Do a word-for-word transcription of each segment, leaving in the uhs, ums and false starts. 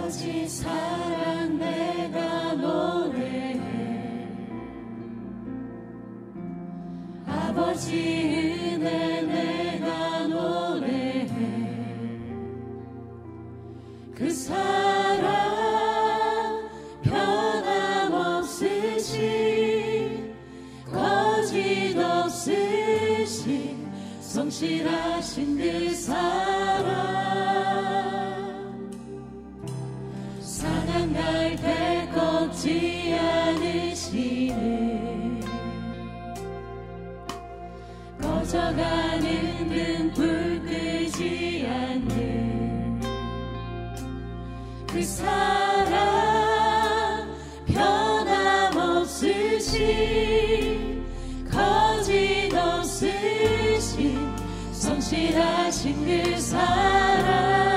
아버지 사랑 내가 노래해, 아버지 은혜 내가 노래해. 그 사랑 변함없으신, 거짓 없으신, 성실하신 그 사랑. 상한 갈대 꺾지 않으시네, 꺼져가는 등불 끄지 않는 그 사랑 변함없으신, 거짓 없으신, 성실하신 그 사랑.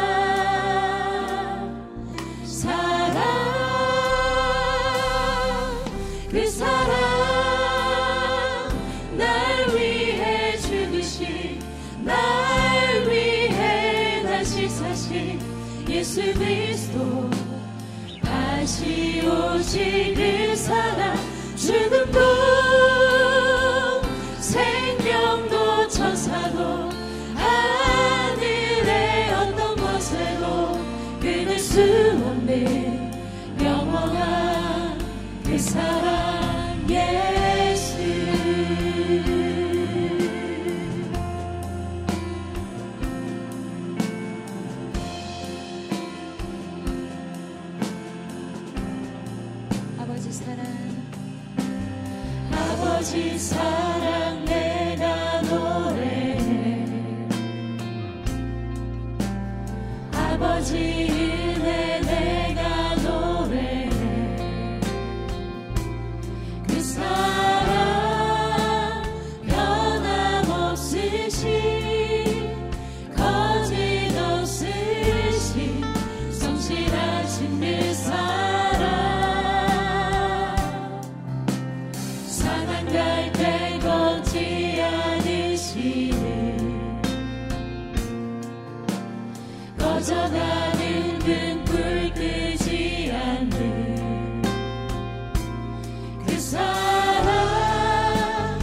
사랑, 그 사랑, 날 위해 죽으신, 날 위해 다시 사신 예수 그리스도. 다시 오실 그 사랑, 죽음도 생명도 천사도 하늘의 어떤 곳에도 끊을 수 없는 영원한 그 사랑 예수. 아버지 사랑, 아버지 사랑 내가 노래해, 아버지 은혜 내가 노래해. 그 사랑 변함없으신, 거짓 없으신, 성실하신 그 사랑. 상한 갈대 걷지 않으시는, 꺼져가는 등불 끄지 않는 그 사랑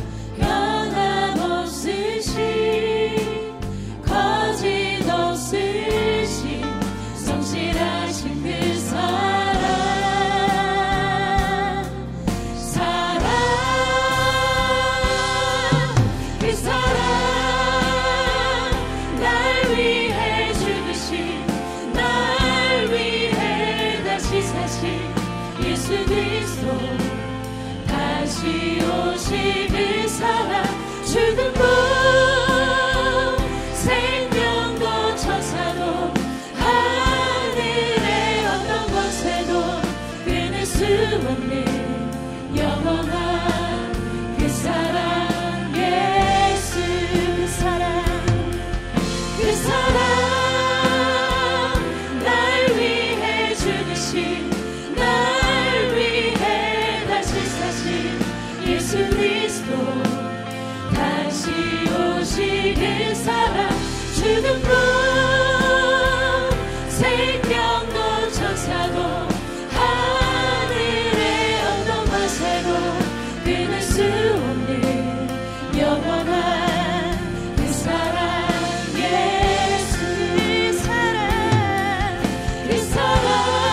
변함없으신, 거짓 없으신, 성실하신 그 사랑. 사랑, 그 사랑, 날 위해 죽으신, 날 위해 다시 사신 예수 그리스도. 다시 오실 그 사랑, 죽음도 생명도 천사도 하늘의 어떤 곳에도 끊을 수 없는 영원한 그 사랑 예수. 그 사랑, 그 사랑, 날 위해 죽으신, 날 위해 다시 사신 예수 그리스도. 다시 오실 그 사랑, 죽음도 생명도 천사도 하늘의 어떤 것에도 끊을 수 없는 영원한 그 사랑 예수. 그 사랑, 그 사랑,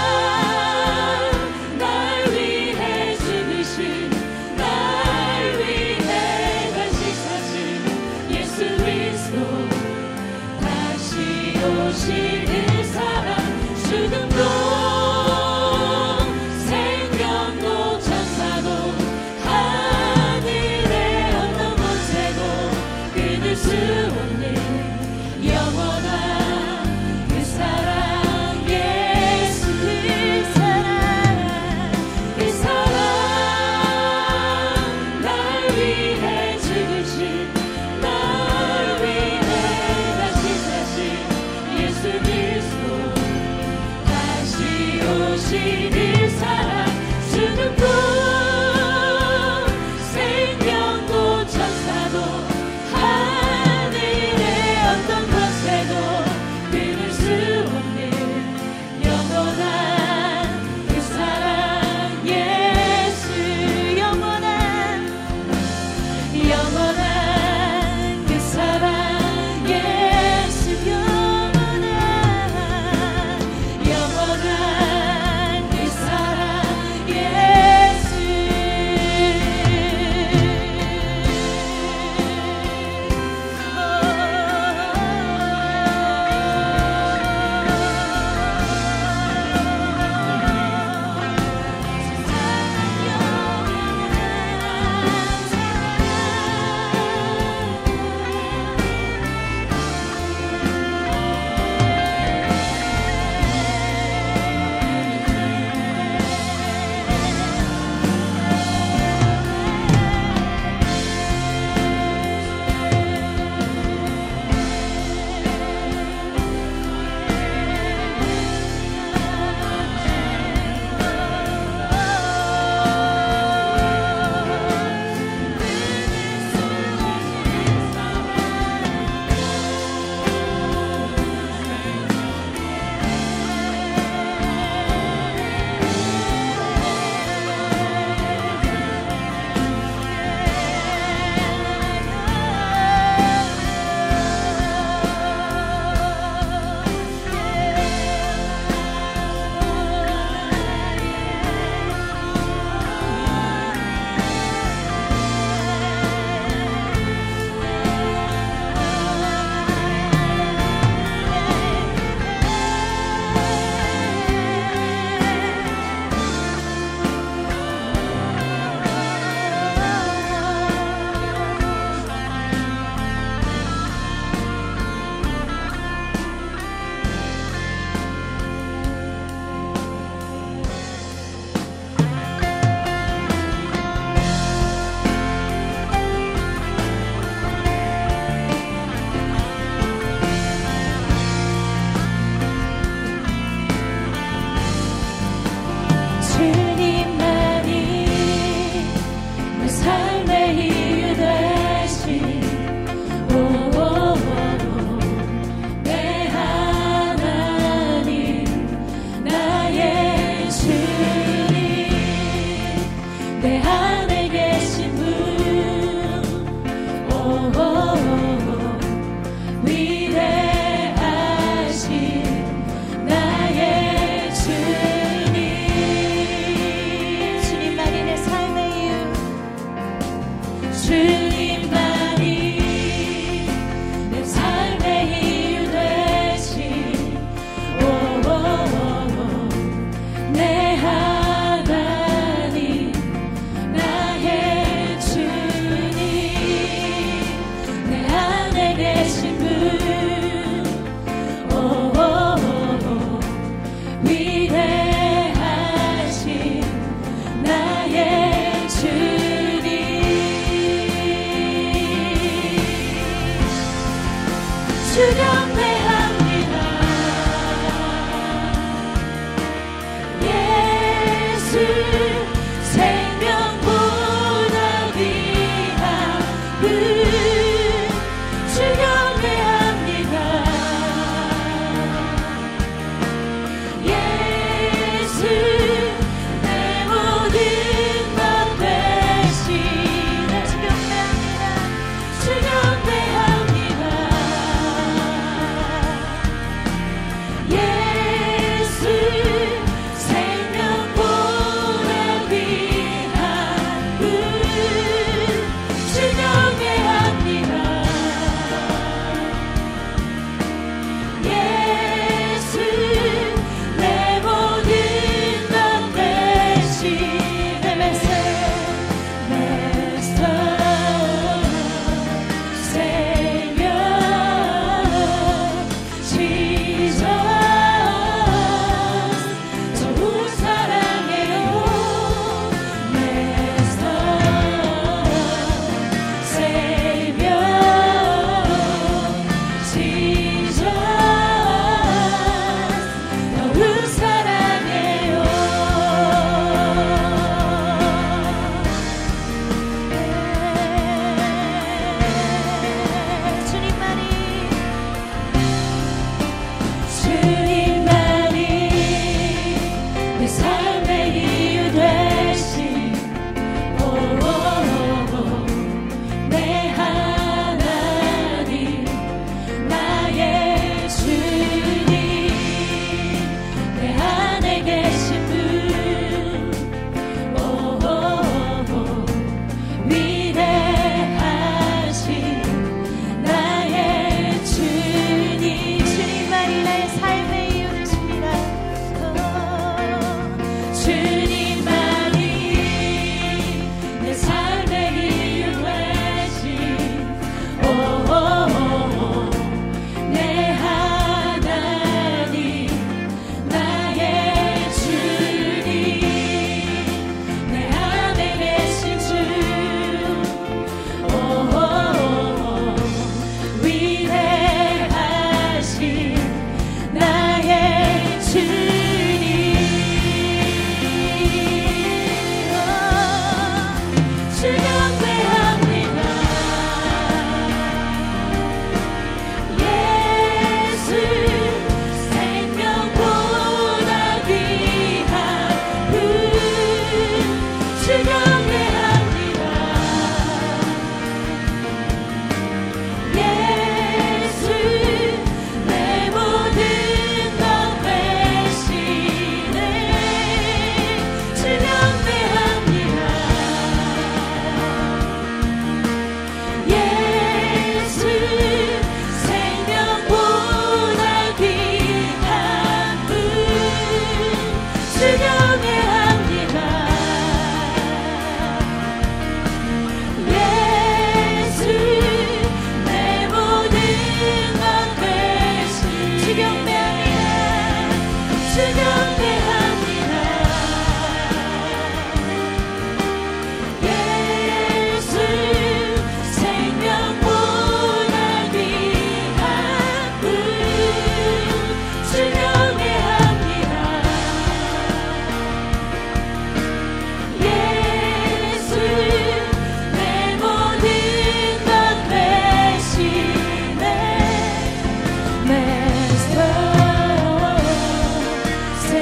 날 위해 죽으신, 날 위해 다시 사신 예수 그리스도. 다시 오실 그 사랑, 죽음도 생명도 천사도 하늘의 어떤 곳에도 끊을 수 없는 영원한 그 사랑 예수. 그 사랑, 그 사랑, 날 위해 죽으신, 날 위해 다시 사신 예수 그리스도. 다시 오실 그 사랑, 죽음도 생명도 천사도 하늘의 어떤 곳에도 끊을 수 없는 영원한 Master,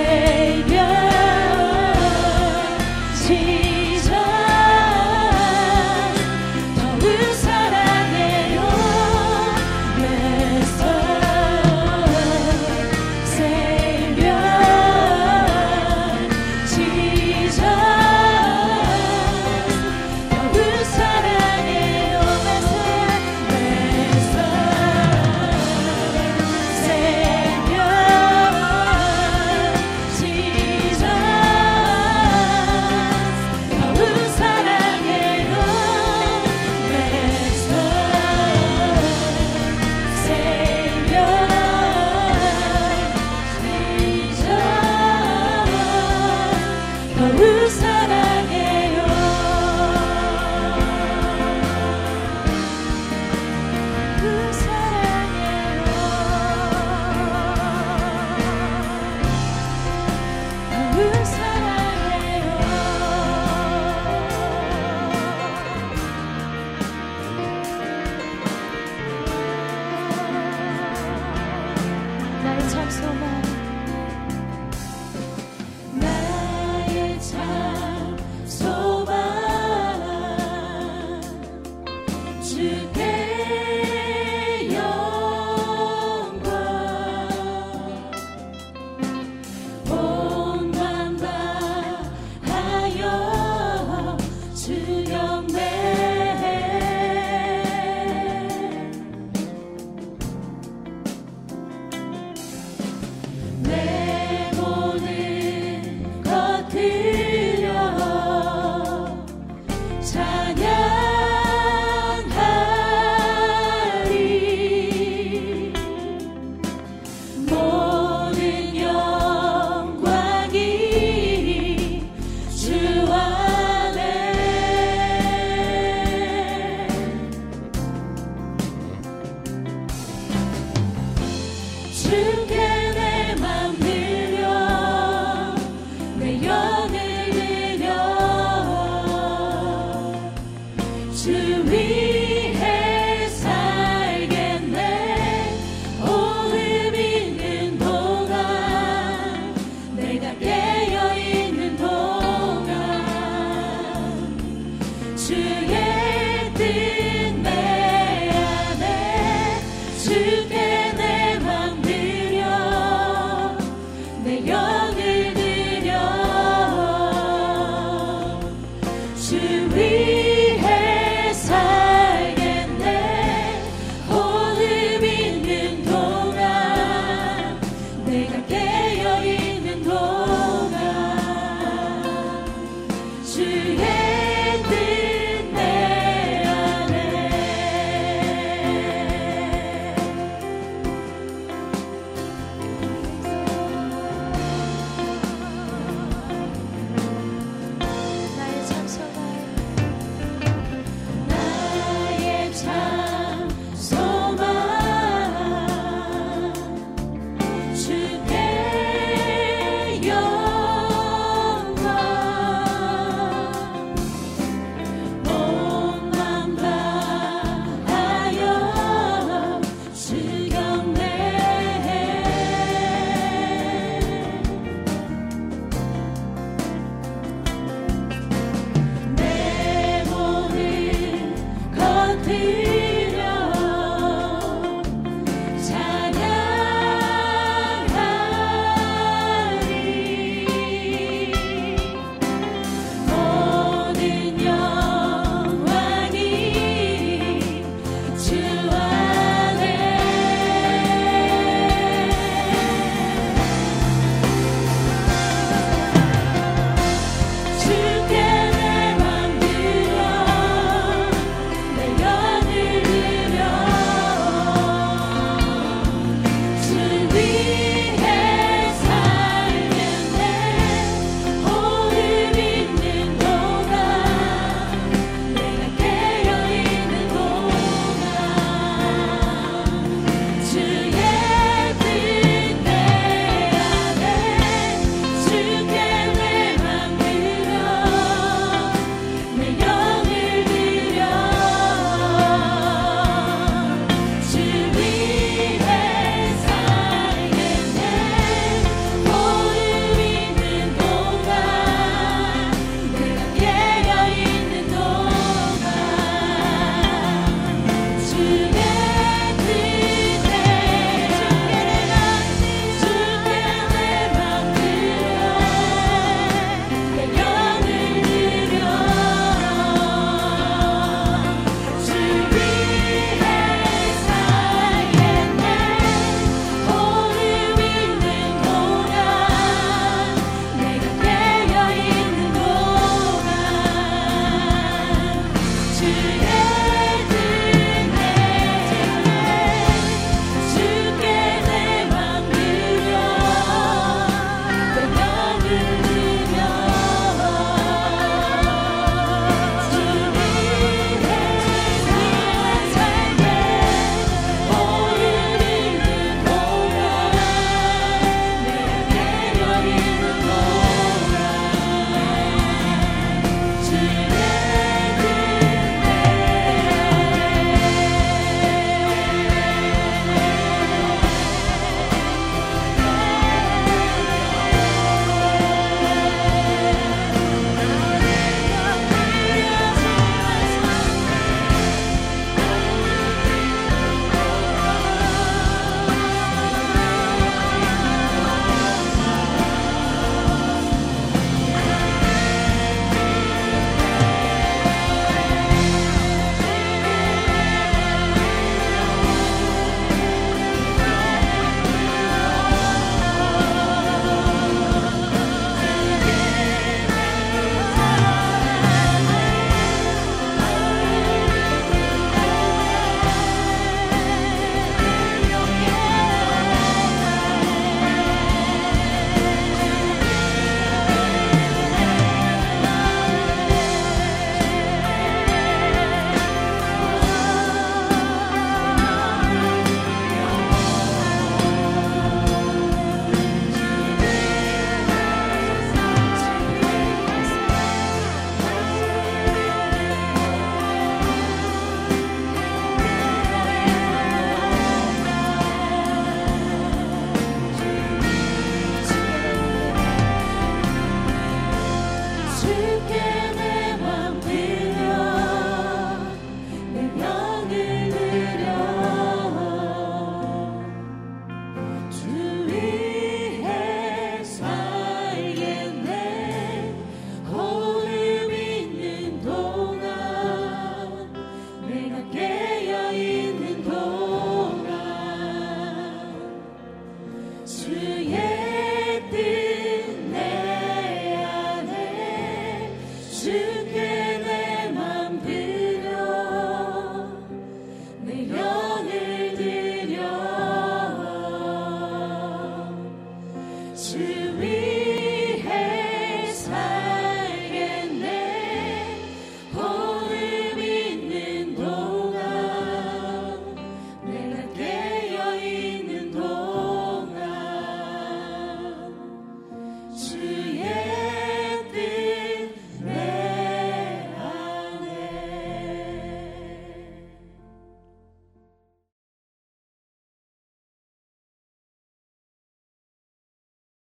주위